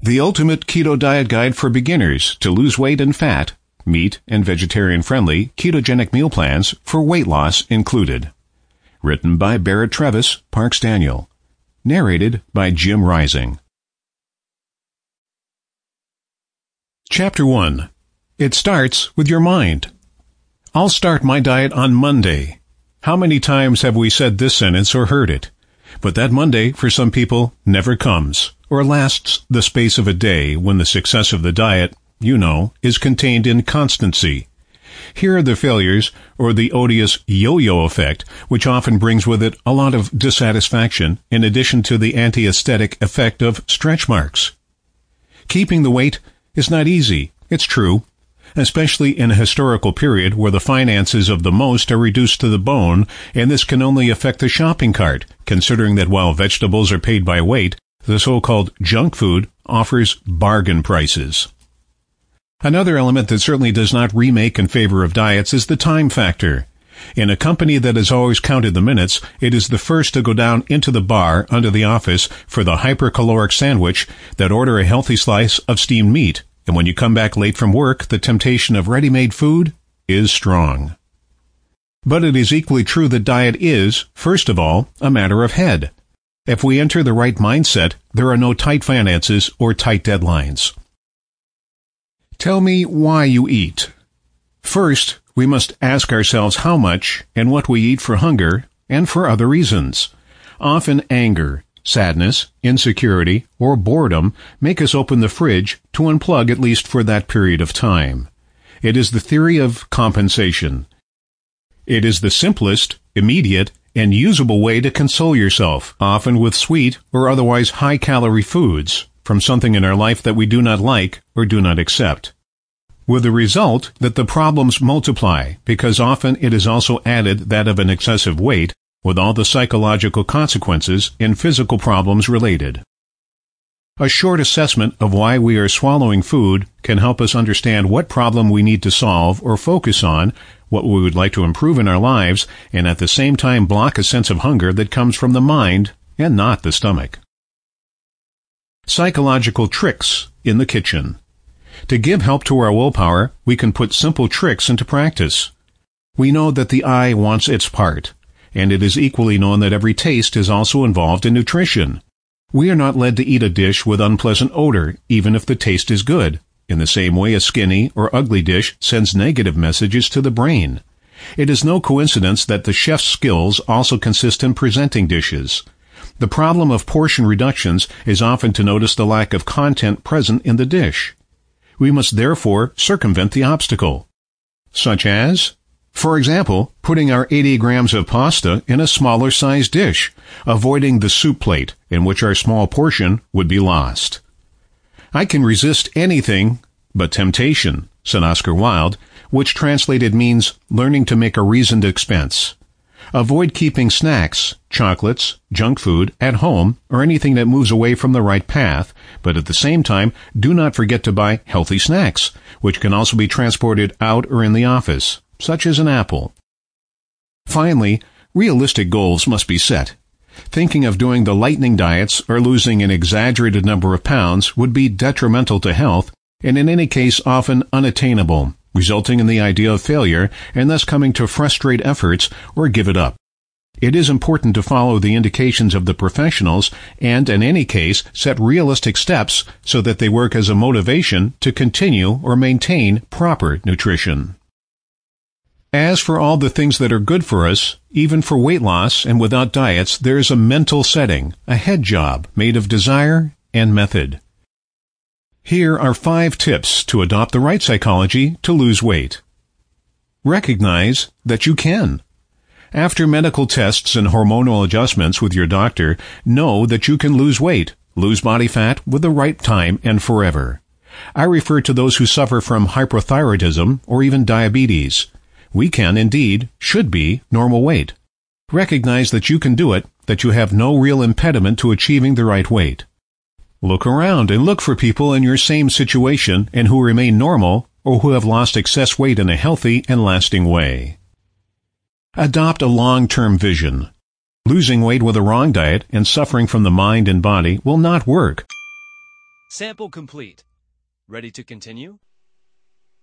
The Ultimate Keto Diet Guide for Beginners to Lose Weight and Fat, Meat and Vegetarian-Friendly Ketogenic Meal Plans for Weight Loss Included. Written by Barrett Travis, Parks Daniel. Narrated by Jim Rising. Chapter 1. It starts with your mind. I'll start my diet on Monday. How many times have we said this sentence or heard it? But that Monday, for some people, never comes, or lasts the space of a day when the success of the diet, is contained in constancy. Here are the failures, or the odious yo-yo effect, which often brings with it a lot of dissatisfaction, in addition to the anti-aesthetic effect of stretch marks. Keeping the weight is not easy, it's true, especially in a historical period where the finances of the most are reduced to the bone, and this can only affect the shopping cart, considering that while vegetables are paid by weight, the so-called junk food offers bargain prices. Another element that certainly does not remake in favor of diets is the time factor. In a company that has always counted the minutes, it is the first to go down into the bar under the office for the hypercaloric sandwich that order a healthy slice of steamed meat. And when you come back late from work, the temptation of ready-made food is strong. But it is equally true that diet is, first of all, a matter of head. If we enter the right mindset, there are no tight finances or tight deadlines. Tell me why you eat. First, we must ask ourselves how much and what we eat for hunger and for other reasons. Often anger, sadness, insecurity, or boredom make us open the fridge to unplug at least for that period of time. It is the theory of compensation. It is the simplest, immediate, and usable way to console yourself, often with sweet or otherwise high-calorie foods, from something in our life that we do not like or do not accept. With the result that the problems multiply, because often it is also added that of an excessive weight, with all the psychological consequences and physical problems related. A short assessment of why we are swallowing food can help us understand what problem we need to solve or focus on, what we would like to improve in our lives, and at the same time block a sense of hunger that comes from the mind and not the stomach. Psychological tricks in the kitchen. To give help to our willpower, we can put simple tricks into practice. We know that the eye wants its part, and it is equally known that every taste is also involved in nutrition. We are not led to eat a dish with unpleasant odor, even if the taste is good, in the same way a skinny or ugly dish sends negative messages to the brain. It is no coincidence that the chef's skills also consist in presenting dishes. The problem of portion reductions is often to notice the lack of content present in the dish. We must therefore circumvent the obstacle, such as, for example, putting our 80 grams of pasta in a smaller sized dish, avoiding the soup plate in which our small portion would be lost. I can resist anything but temptation, said Oscar Wilde, which translated means learning to make a reasoned expense. Avoid keeping snacks, chocolates, junk food at home, or anything that moves away from the right path, but at the same time, do not forget to buy healthy snacks, which can also be transported out or in the office, such as an apple. Finally, realistic goals must be set. Thinking of doing the lightning diets or losing an exaggerated number of pounds would be detrimental to health, and in any case often unattainable, resulting in the idea of failure and thus coming to frustrate efforts or give it up. It is important to follow the indications of the professionals and, in any case, set realistic steps so that they work as a motivation to continue or maintain proper nutrition. As for all the things that are good for us, even for weight loss and without diets, there is a mental setting, a head job made of desire and method. Here are 5 tips to adopt the right psychology to lose weight. Recognize that you can. After medical tests and hormonal adjustments with your doctor, know that you can lose weight, lose body fat with the right time and forever. I refer to those who suffer from hypothyroidism or even diabetes. We can, indeed, should be, normal weight. Recognize that you can do it, that you have no real impediment to achieving the right weight. Look around and look for people in your same situation and who remain normal or who have lost excess weight in a healthy and lasting way. Adopt a long-term vision. Losing weight with a wrong diet and suffering from the mind and body will not work. Sample complete. Ready to continue?